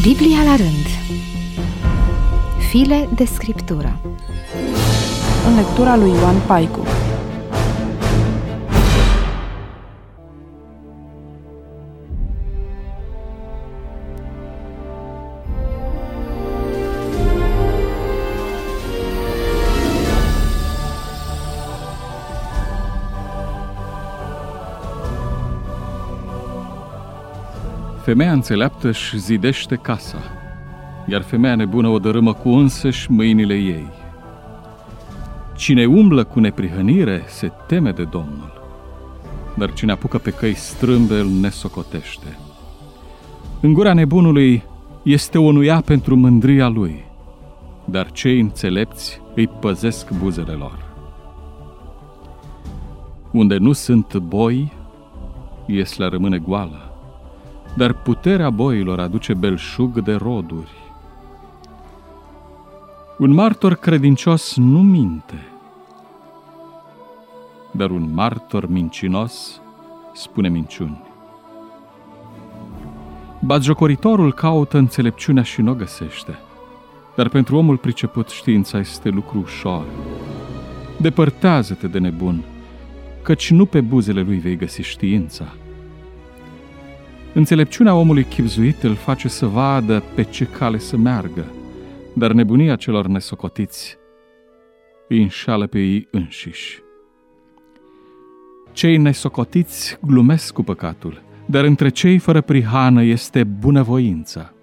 Biblia la rând. File de scriptură. În lectura lui Ioan Paicu. Femeia înțeleaptă își zidește casa, iar femeia nebună o dărâmă cu însăși mâinile ei. Cine umblă cu neprihănire se teme de Domnul, dar cine apucă pe căi strâmbe îl nesocotește. În gura nebunului este o nuia pentru mândria lui, dar cei înțelepți îi păzesc buzele lor. Unde nu sunt boi, Ieslea rămâne goală, dar puterea boilor aduce belșug de roduri. Un martor credincios nu minte, dar un martor mincinos spune minciuni. Batjocoritorul caută înțelepciunea și n-o găsește, dar pentru omul priceput știința este lucru ușor. Depărtează-te de nebun, căci nu pe buzele lui vei găsi știința. Înțelepciunea omului chibzuit îl face să vadă pe ce cale să meargă, dar nebunia celor nesocotiți îi înșală pe ei înșiși. Cei nesocotiți glumesc cu păcatul, dar între cei fără prihană este bunăvoința.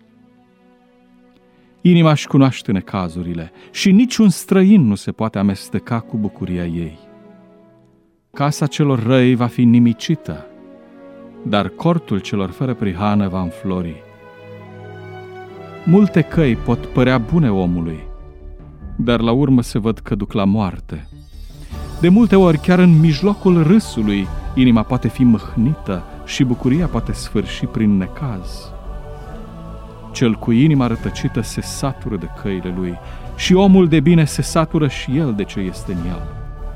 Inima își cunoaște necazurile și niciun străin nu se poate amesteca cu bucuria ei. Casa celor răi va fi nimicită, dar cortul celor fără prihană va înflori. Multe căi pot părea bune omului, dar la urmă se văd că duc la moarte. De multe ori, chiar în mijlocul râsului, inima poate fi mâhnită și bucuria poate sfârși prin necaz. Cel cu inima rătăcită se satură de căile lui și omul de bine se satură și el de ce este în el.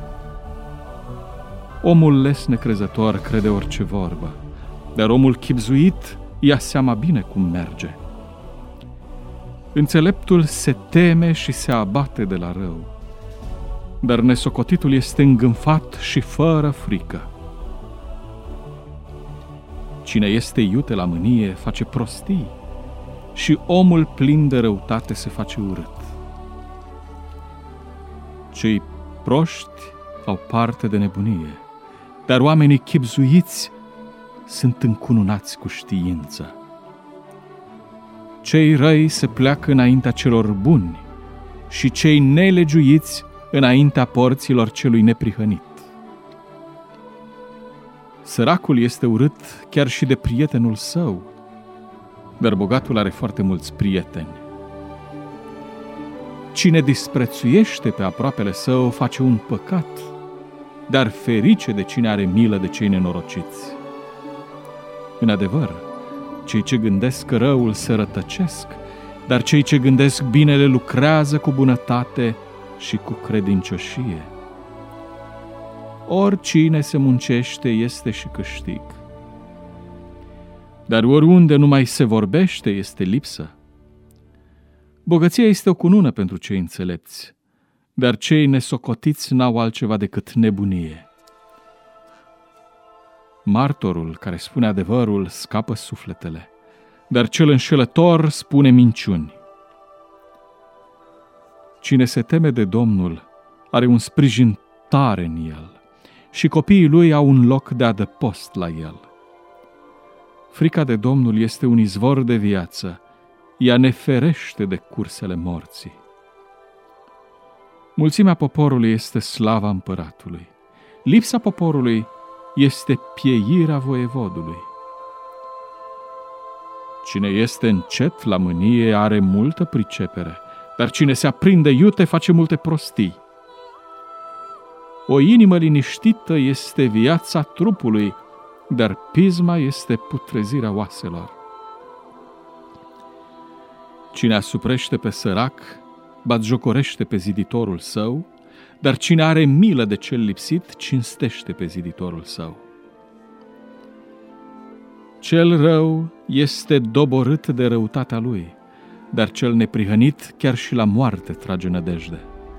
Omul les necrezător crede orice vorbă, dar omul chibzuit ia seama bine cum merge. Înțeleptul se teme și se abate de la rău, dar nesocotitul este îngânfat și fără frică. Cine este iute la mânie face prostii și omul plin de răutate se face urât. Cei proști au parte de nebunie, dar oamenii chibzuiți sunt încununați cu știință. Cei răi se pleacă înaintea celor buni și cei nelegiuiți înaintea porților celui neprihănit. Săracul este urât chiar și de prietenul său, dar bogatul are foarte mulți prieteni. Cine disprețuiește pe aproapele său face un păcat, dar ferice de cine are milă de cei nenorociți. În adevăr, cei ce gândesc răul se rătăcesc, dar cei ce gândesc binele lucrează cu bunătate și cu credincioșie. Oricine se muncește este și câștig, dar oriunde numai se vorbește este lipsă. Bogăția este o cunună pentru cei înțelepți, dar cei nesocotiți n-au altceva decât nebunie. Martorul care spune adevărul scapă sufletele, dar cel înșelător spune minciuni. Cine se teme de Domnul are un sprijin tare în el și copiii lui au un loc de adăpost la el. Frica de Domnul este un izvor de viață, ea ne ferește de cursele morții. Mulțimea poporului este slava împăratului, lipsa poporului este pieirea voievodului. Cine este încet la mânie are multă pricepere, dar cine se aprinde iute face multe prostii. O inimă liniștită este viața trupului, dar pisma este putrezirea oaselor. Cine asuprește pe sărac, batjocorește pe ziditorul său, dar cine are milă de cel lipsit, cinstește pe ziditorul său. Cel rău este doborât de răutatea lui, dar cel neprihănit chiar și la moarte trage nădejde.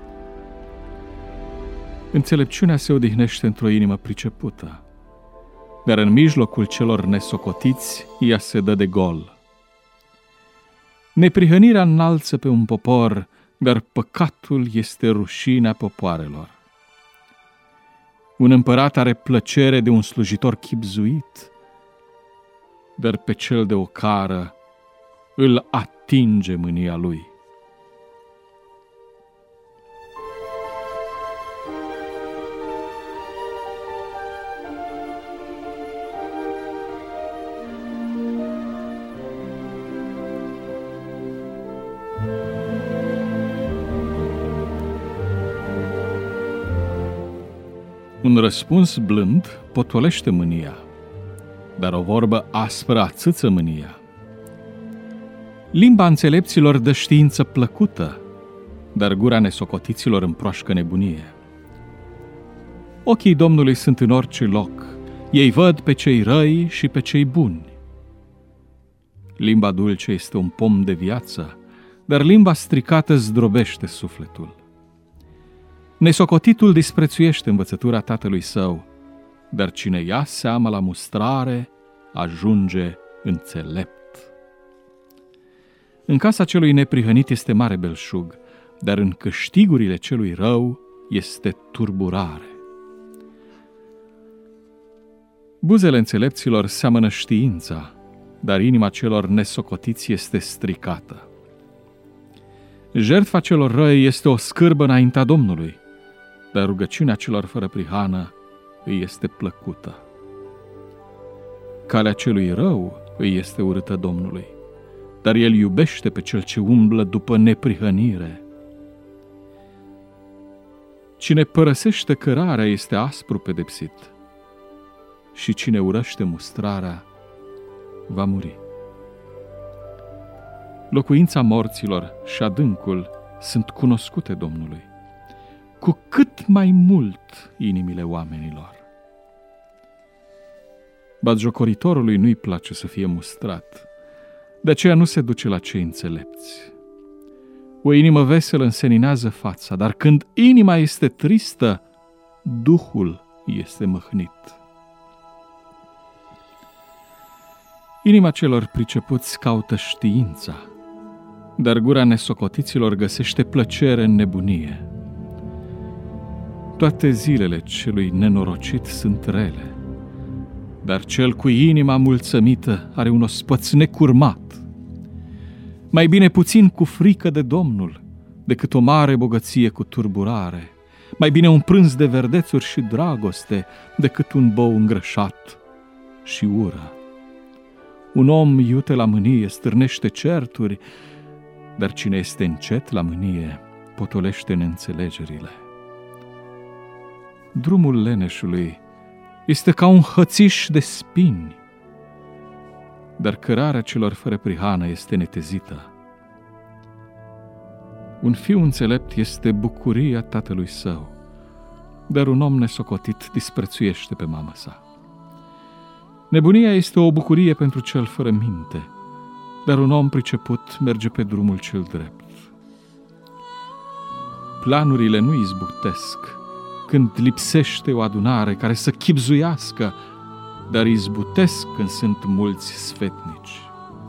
Înțelepciunea se odihnește într-o inimă pricepută, dar în mijlocul celor nesocotiți ea se dă de gol. Neprihănirea înalță pe un popor, dar păcatul este rușinea popoarelor. Un împărat are plăcere de un slujitor chibzuit, dar pe cel de ocară îl atinge mânia lui. Un răspuns blând potolește mânia, dar o vorbă aspră ațâță mânia. Limba înțelepților dă știință plăcută, dar gura nesocotiților împroașcă nebunie. Ochii Domnului sunt în orice loc, ei văd pe cei răi și pe cei buni. Limba dulce este un pom de viață, dar limba stricată zdrobește sufletul. Nesocotitul disprețuiește învățătura tatălui său, dar cine ia seama la mustrare ajunge înțelept. În casa celui neprihănit este mare belșug, dar în câștigurile celui rău este turburare. Buzele înțelepților seamănă știința, dar inima celor nesocotiți este stricată. Jertfa celor răi este o scârbă înaintea Domnului, dar rugăciunea celor fără prihană îi este plăcută. Calea celui rău îi este urâtă Domnului, dar el iubește pe cel ce umblă după neprihănire. Cine părăsește cărarea este aspru pedepsit și cine urăște mustrarea va muri. Locuința morților și adâncul sunt cunoscute Domnului, cu cât mai mult inimile oamenilor. Batjocoritorului nu-i place să fie mustrat, de aceea nu se duce la cei înțelepți. O inimă veselă înseninează fața, dar când inima este tristă, duhul este măhnit. Inima celor pricepuți caută știința, dar gura nesocotiților găsește plăcere în nebunie. Toate zilele celui nenorocit sunt rele, dar cel cu inima mulțămită are un ospăț necurmat. Mai bine puțin cu frică de Domnul decât o mare bogăție cu turburare. Mai bine un prânz de verdețuri și dragoste decât un bou îngrășat și ură. Un om iute la mânie stârnește certuri, dar cine este încet la mânie potolește neînțelegerile. Drumul leneșului este ca un hățiș de spini, dar cărarea celor fără prihană este netezită. Un fiu înțelept este bucuria tatălui său, dar un om nesocotit disprețuiește pe mama sa. Nebunia este o bucurie pentru cel fără minte, dar un om priceput merge pe drumul cel drept. Planurile nu izbutesc când lipsește o adunare care să chibzuiască, dar izbutesc când sunt mulți sfetnici.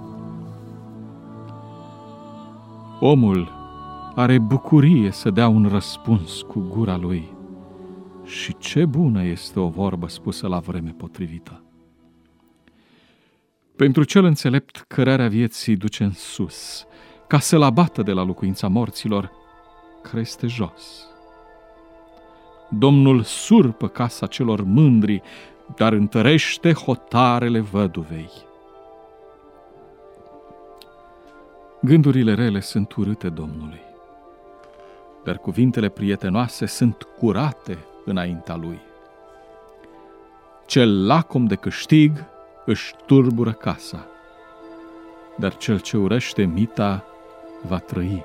Omul are bucurie să dea un răspuns cu gura lui și ce bună este o vorbă spusă la vreme potrivită. Pentru cel înțelept, cărarea vieții duce în sus, ca să-l abată de la locuința morților, care este jos. Domnul surpă casa celor mândri, dar întărește hotarele văduvei. Gândurile rele sunt urâte Domnului, dar cuvintele prietenoase sunt curate înaintea lui. Cel lacom de câștig își turbură casa, dar cel ce urăște mita va trăi.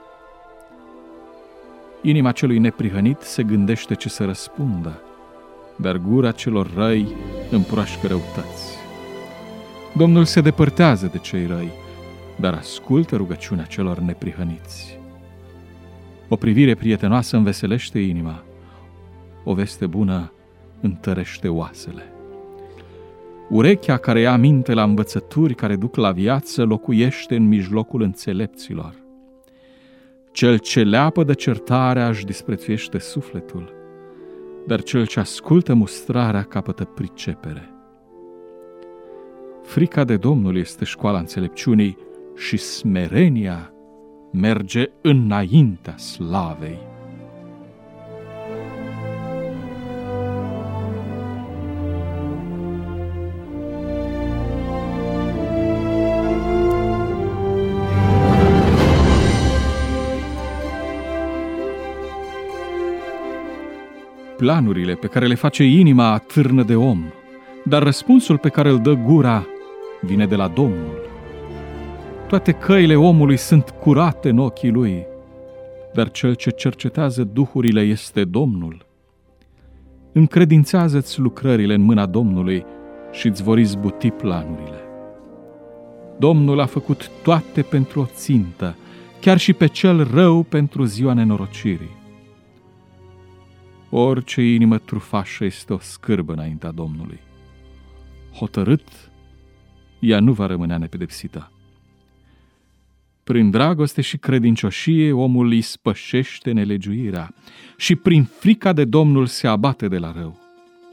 Inima celui neprihănit se gândește ce să răspundă, dar gura celor răi împroașcă răutăți. Domnul se depărtează de cei răi, dar ascultă rugăciunea celor neprihăniți. O privire prietenoasă înveselește inima, o veste bună întărește oasele. Urechea care ia aminte la învățături care duc la viață locuiește în mijlocul înțelepților. Cel ce leapă de certarea își disprețuiește sufletul, dar cel ce ascultă mustrarea capătă pricepere. Frica de Domnul este școala înțelepciunii și smerenia merge înaintea slavei. Planurile pe care le face inima atârnă de om, dar răspunsul pe care îl dă gura vine de la Domnul. Toate căile omului sunt curate în ochii lui, dar cel ce cercetează duhurile este Domnul. Încredințează-ți lucrările în mâna Domnului și îți vor izbuti planurile. Domnul a făcut toate pentru o țintă, chiar și pe cel rău pentru ziua nenorocirii. Orice inimă trufașă este o scârbă înaintea Domnului. Hotărât, ea nu va rămâne nepedepsită. Prin dragoste și credincioșie omul îi spășește nelegiuirea și prin frica de Domnul se abate de la rău.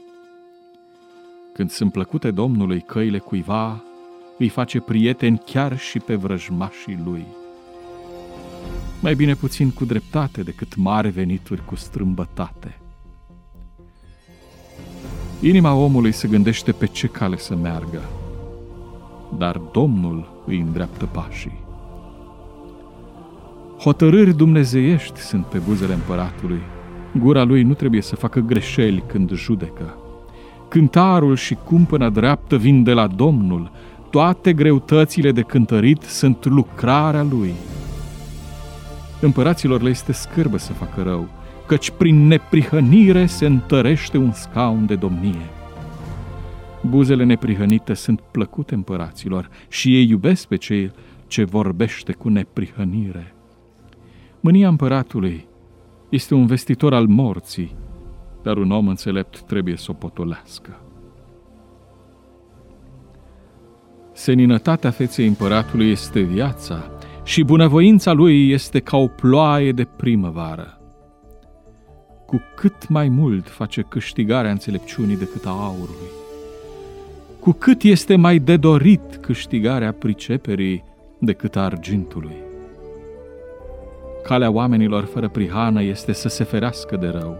Când sunt plăcute Domnului căile cuiva, îi face prieteni chiar și pe vrăjmașii lui. Mai bine puțin cu dreptate decât mari venituri cu strâmbătate. Inima omului se gândește pe ce cale să meargă, dar Domnul îi îndreaptă pașii. Hotărâri dumnezeiești sunt pe buzele împăratului. Gura lui nu trebuie să facă greșeli când judecă. Cântarul și cumpăna dreaptă vin de la Domnul. Toate greutățile de cântărit sunt lucrarea lui. Împăraților le este scârbă să facă rău, căci prin neprihănire se întărește un scaun de domnie. Buzele neprihănite sunt plăcute împăraților și ei iubesc pe cei ce vorbește cu neprihănire. Mânia împăratului este un vestitor al morții, dar un om înțelept trebuie să o potolească. Seninătatea feței împăratului este viața și bunăvoința lui este ca o ploaie de primăvară. Cu cât mai mult face câștigarea înțelepciunii decât a aurului, cu cât este mai de dorit câștigarea priceperii decât a argintului. Calea oamenilor fără prihană este să se ferească de rău.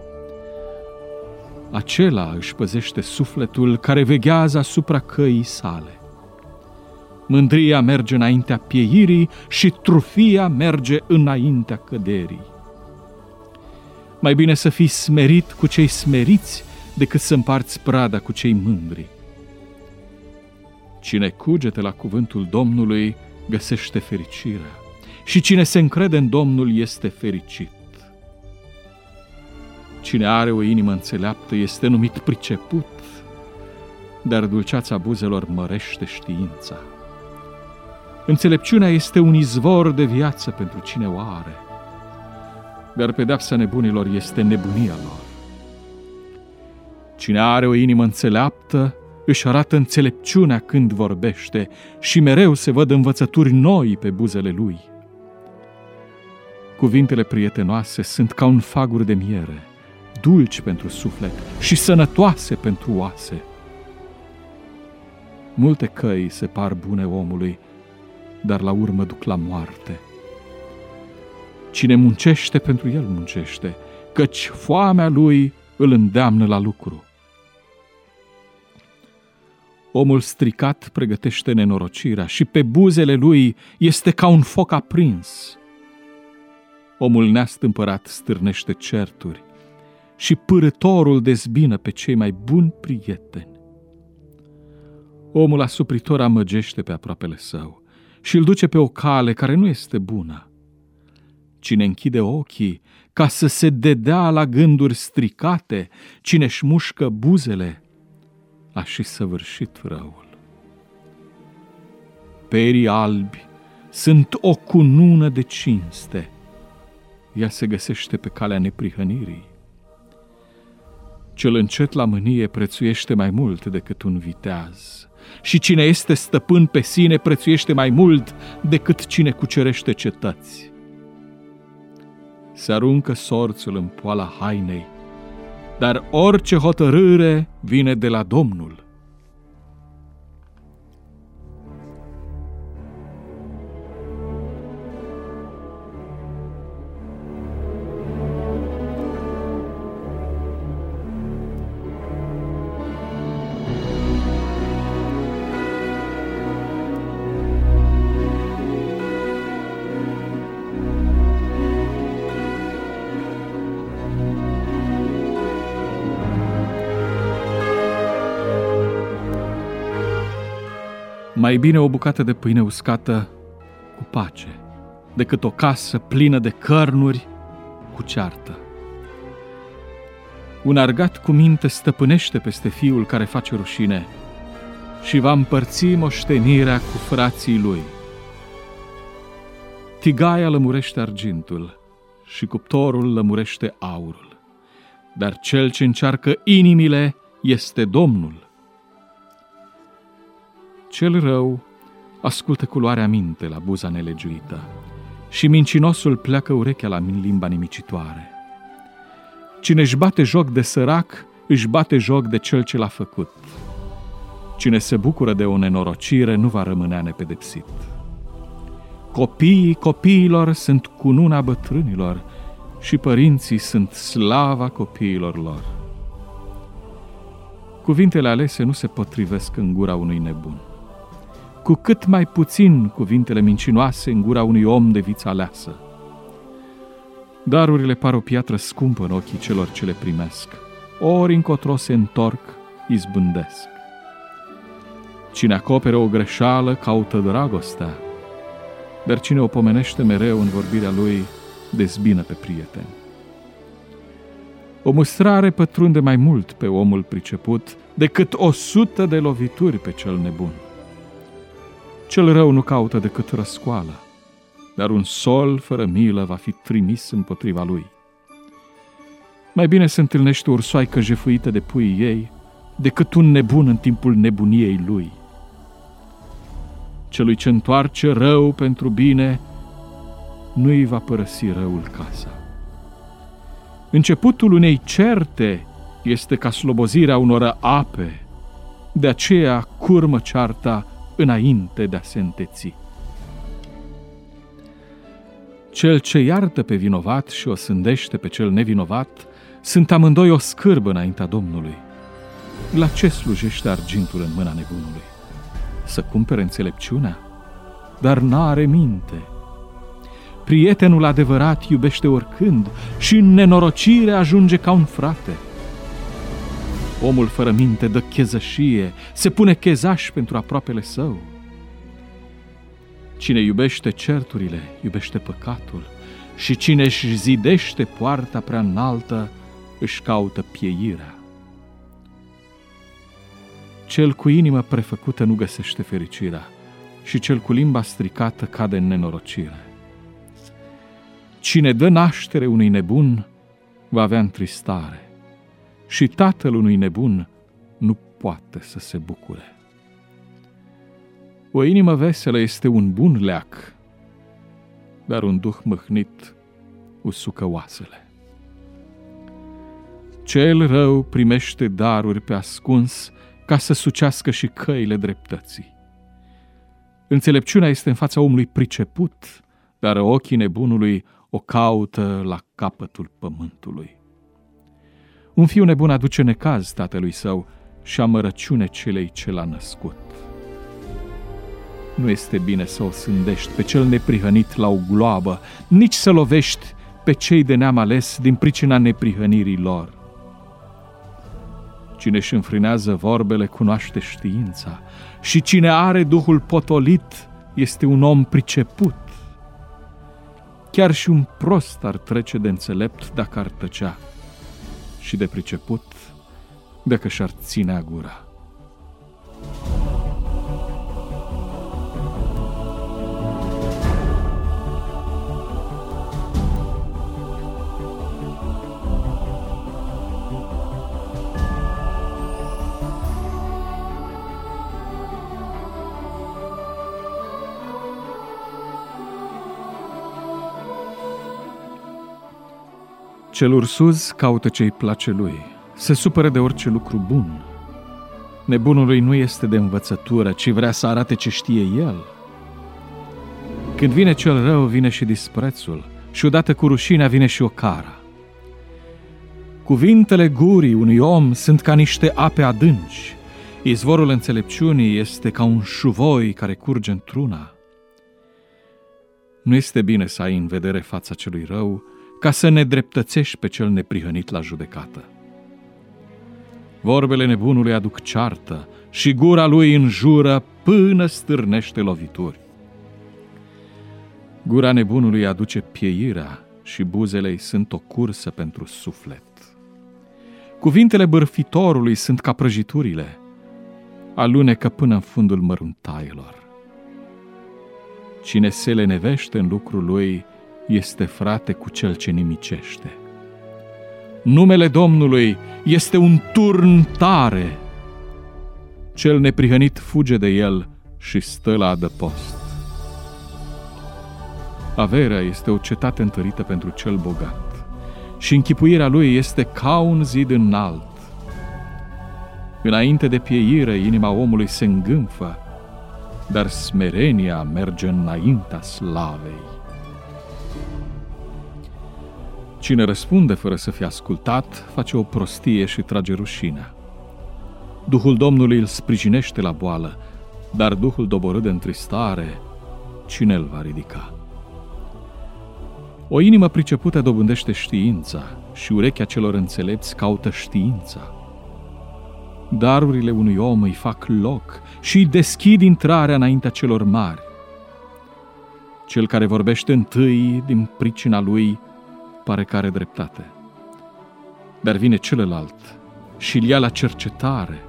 Acela își păzește sufletul care veghează asupra căii sale. Mândria merge înaintea pieirii și trufia merge înaintea căderii. Mai bine să fii smerit cu cei smeriți decât să împarți prada cu cei mândri. Cine cugete la cuvântul Domnului găsește fericirea și cine se încrede în Domnul este fericit. Cine are o inimă înțeleaptă este numit priceput, dar dulceața buzelor mărește știința. Înțelepciunea este un izvor de viață pentru cine o are, dar pedeapsa nebunilor este nebunia lor. Cine are o inimă înțeleaptă își arată înțelepciunea când vorbește și mereu se văd învățături noi pe buzele lui. Cuvintele prietenoase sunt ca un fagur de miere, dulci pentru suflet și sănătoase pentru oase. Multe căi se par bune omului, dar la urmă duc la moarte. Cine muncește, pentru el muncește, căci foamea lui îl îndeamnă la lucru. Omul stricat pregătește nenorocirea și pe buzele lui este ca un foc aprins. Omul neastâmpărat stârnește certuri și pârâtorul dezbină pe cei mai buni prieteni. Omul asupritor amăgește pe aproapele său și îl duce pe o cale care nu este bună. Cine închide ochii ca să se dedea la gânduri stricate, cine își mușcă buzele, a și săvârșit răul. perii albi sunt o cunună de cinste. Ea se găsește pe calea neprihănirii. Cel încet la mânie prețuiește mai mult decât un viteaz, și cine este stăpân pe sine prețuiește mai mult decât cine cucerește cetăți. Se aruncă sorțul în poala hainei, dar orice hotărâre vine de la Domnul. Mai bine o bucată de pâine uscată cu pace decât o casă plină de cărnuri cu ceartă. Un argat cu minte stăpânește peste fiul care face rușine și va împărți moștenirea cu frații lui. Tigaia lămurește argintul și cuptorul lămurește aurul, dar cel ce încearcă inimile este Domnul. Cel rău ascultă cu luarea minte la buza nelegiuită și mincinosul pleacă urechea la limba nimicitoare. Cine își bate joc de sărac, își bate joc de cel ce l-a făcut. Cine se bucură de o nenorocire nu va rămâne nepedepsit. Copiii copiilor sunt cununa bătrânilor și părinții sunt slava copiilor lor. Cuvintele alese nu se potrivesc în gura unui nebun. Cu cât mai puțin cuvintele mincinoase în gura unui om de viță aleasă. Darurile par o piatră scumpă în ochii celor ce le primesc. Ori încotro se întorc, izbândesc. Cine acoperă o greșeală caută dragostea, dar cine o pomenește mereu în vorbirea lui dezbină pe prieteni. O mustrare pătrunde mai mult pe omul priceput decât 100 de lovituri pe cel nebun. Cel rău nu caută decât răscoală, dar un sol fără milă va fi trimis împotriva lui. Mai bine se întâlnește o ursoaică jefuită de puii ei decât un nebun în timpul nebuniei lui. Celui ce întoarce rău pentru bine nu-i va părăsi răul casa. Începutul unei certe este ca slobozirea unor ape, de aceea curmă cearta înainte de a se înteți. Cel ce iartă pe vinovat și o sândește pe cel nevinovat sunt amândoi o scârbă înaintea Domnului. La ce slujește argintul în mâna nebunului? Să cumpere înțelepciunea? Dar n-are minte. Prietenul adevărat iubește oricând și în nenorocire ajunge ca un frate. Omul fără minte dă chezășie, se pune chezaș pentru aproapele său. Cine iubește certurile, iubește păcatul, și cine își zidește poarta prea înaltă, își caută pieirea. Cel cu inimă prefăcută nu găsește fericirea și cel cu limba stricată cade în nenorocire. Cine dă naștere unui nebun va avea întristare și tatăl unui nebun nu poate să se bucure. O inimă veselă este un bun leac, dar un duh mâhnit usucă oasele. Cel rău primește daruri pe ascuns ca să sucească și căile dreptății. Înțelepciunea este în fața omului priceput, dar ochii nebunului o caută la capătul pământului. Un fiu nebun aduce necaz tatălui său și amărăciune celei ce l-a născut. Nu este bine să o sândești pe cel neprihănit la o gloabă, nici să lovești pe cei de neam ales din pricina neprihănirii lor. Cine își înfrânează vorbele cunoaște știința și cine are duhul potolit este un om priceput. Chiar și un prost ar trece de înțelept dacă ar tăcea și de priceput dacă și-ar ținea gura. Cel ursuz caută ce-i place lui, se supără de orice lucru bun. Nebunului nu este de învățătură, ci vrea să arate ce știe el. Când vine cel rău, vine și disprețul, și odată cu rușinea vine și ocara. Cuvintele gurii unui om sunt ca niște ape adânci. Izvorul înțelepciunii este ca un șuvoi care curge într-una. Nu este bine să ai în vedere fața celui rău, ca să nedreptățești pe cel neprihănit la judecată. Vorbele nebunului aduc ceartă și gura lui înjură până stârnește lovituri. Gura nebunului aduce pieirea și buzele-i sunt o cursă pentru suflet. Cuvintele bârfitorului sunt ca prăjiturile, alunecă până în fundul măruntaielor. Cine se lenevește în lucrul lui este frate cu cel ce nimicește. Numele Domnului este un turn tare. Cel neprihănit fuge de el și stă la adăpost. Averea este o cetate întărită pentru cel bogat și închipuirea lui este ca un zid înalt. Înainte de pieire, inima omului se îngânfă, dar smerenia merge înaintea slavei. Cine răspunde fără să fie ascultat, face o prostie și trage rușinea. Duhul Domnului îl sprijinește la boală, dar Duhul doborât de întristare, cine îl va ridica? O inimă pricepută dobândește știința și urechea celor înțelepți caută știința. Darurile unui om îi fac loc și îi deschid intrarea înaintea celor mari. Cel care vorbește întâi din pricina lui pare că are dreptate, dar vine celălalt și îl ia la cercetare.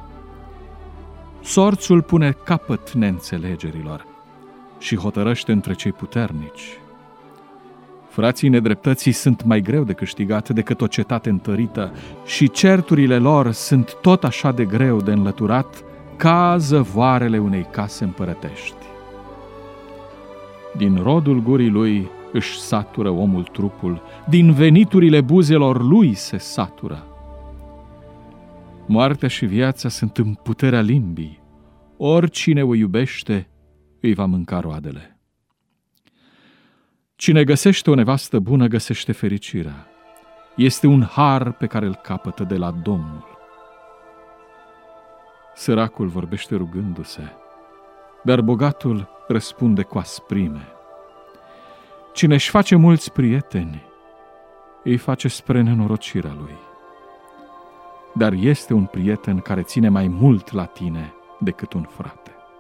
Sorțul pune capăt neînțelegerilor și hotărăște între cei puternici. Frații nedreptății sunt mai greu de câștigat decât o cetate întărită și certurile lor sunt tot așa de greu de înlăturat ca zăvoarele unei case împărătești. Din rodul gurii lui își satură omul trupul, din veniturile buzelor lui se satură. Moartea și viața sunt în puterea limbii, oricine o iubește îi va mânca roadele. Cine găsește o nevastă bună găsește fericirea. Este un har pe care îl capătă de la Domnul. Săracul vorbește rugându-se, dar bogatul răspunde cu asprime. Cine își face mulți prieteni, îi face spre nenorocirea lui. Dar este un prieten care ține mai mult la tine decât un frate.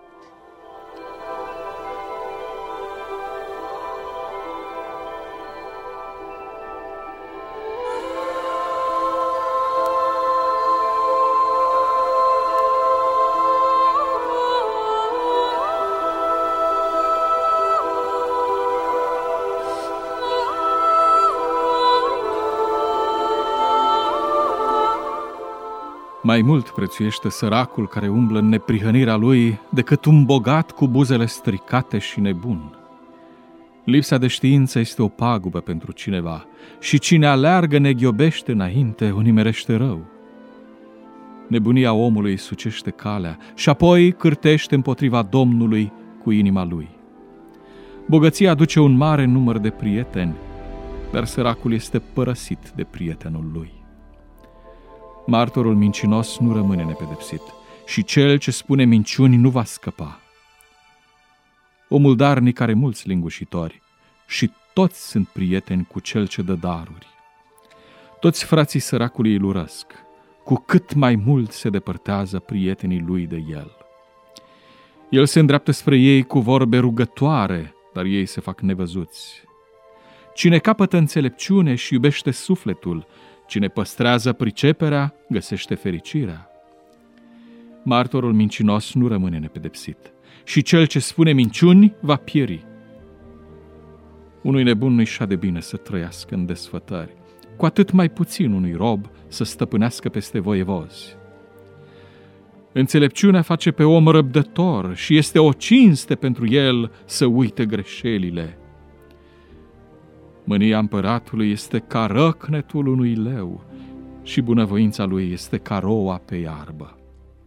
Mai mult prețuiește săracul care umblă în neprihănirea lui decât un bogat cu buzele stricate și nebun. Lipsa de știință este o pagubă pentru cineva și cine aleargă neghiobește înainte o nimerește rău. Nebunia omului sucește calea și apoi cârtește împotriva Domnului cu inima lui. Bogăția aduce un mare număr de prieteni, dar săracul este părăsit de prietenul lui. Martorul mincinos nu rămâne nepedepsit și cel ce spune minciuni nu va scăpa. Omul darnic are mulți lingușitori și toți sunt prieteni cu cel ce dă daruri. Toți frații săracului îl urăsc, cu cât mai mult se depărtează prietenii lui de el. El se îndreaptă spre ei cu vorbe rugătoare, dar ei se fac nevăzuți. Cine capătă înțelepciune și iubește sufletul, cine păstrează priceperea, găsește fericirea. Martorul mincinos nu rămâne nepedepsit și cel ce spune minciuni va pieri. Unui nebun nu-i șade bine să trăiască în desfătări, cu atât mai puțin unui rob să stăpânească peste voievozi. Înțelepciunea face pe om răbdător și este o cinste pentru el să uite greșelile. Mânia împăratului este ca răcnetul unui leu și bunăvoința lui este ca roa pe iarbă.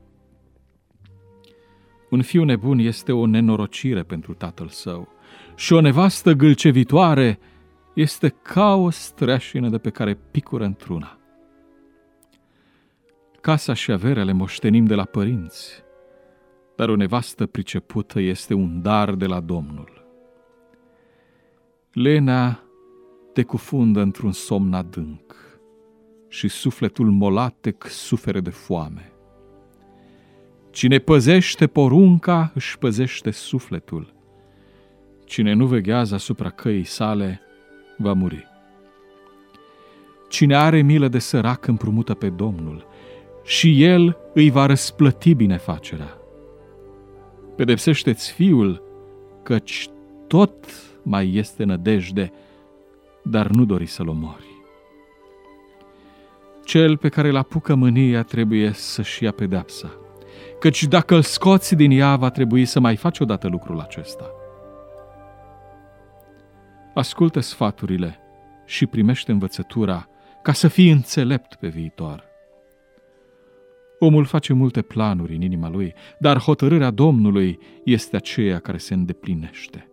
Un fiu nebun este o nenorocire pentru tatăl său și o nevastă gâlcevitoare este ca o streașină de pe care picură într-una. Casa și averea le moștenim de la părinți, dar o nevastă pricepută este un dar de la Domnul. Lenea te cufundă într-un somn adânc și sufletul molatec sufere de foame. Cine păzește porunca își păzește sufletul. Cine nu veghează asupra căii sale va muri. Cine are milă de sărac împrumută pe Domnul și El îi va răsplăti binefacerea. Pedepsește-ți fiul, căci tot mai este nădejde, dar nu dori să-l omori. Cel pe care îl apucă mânia trebuie să-și ia pedeapsa, căci dacă îl scoți din ea, va trebui să mai faci odată lucrul acesta. Ascultă sfaturile și primește învățătura ca să fii înțelept pe viitor. Omul face multe planuri în inima lui, dar hotărârea Domnului este aceea care se îndeplinește.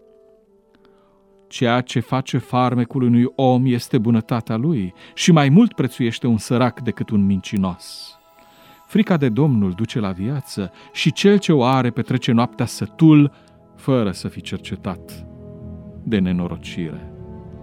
Ceea ce face farmecul unui om este bunătatea lui și mai mult prețuiește un sărac decât un mincinos. Frica de Domnul duce la viață și cel ce o are petrece noaptea sătul, fără să fi cercetat de nenorocire.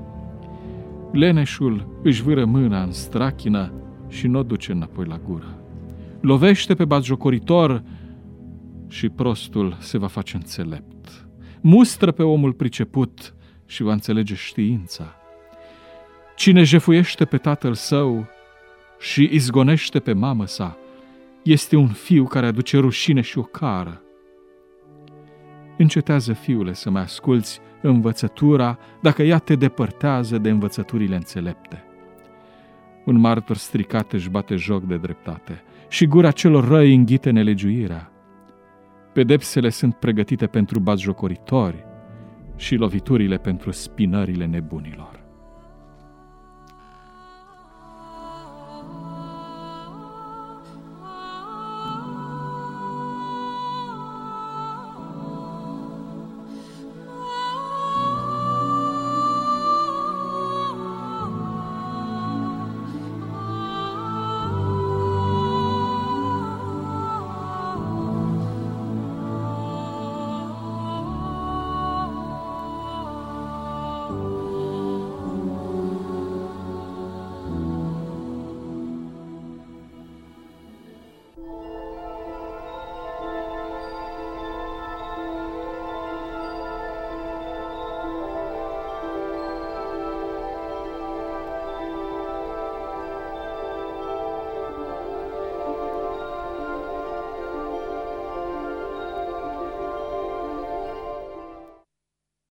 Leneșul își vâră mâna în strachină și n-o duce înapoi la gură. Lovește pe batjocoritor și prostul se va face înțelept. Mustră pe omul priceput și va înțelege știința. Cine jefuiește pe tatăl său și izgonește pe mamă sa, este un fiu care aduce rușine și ocară. Încetează, fiule, să mai asculți învățătura, dacă ea te depărtează de învățăturile înțelepte. Un martor stricat își bate joc de dreptate și gura celor răi înghite nelegiuirea. Pedepsele sunt pregătite pentru batjocoritori și loviturile pentru spinările nebunilor.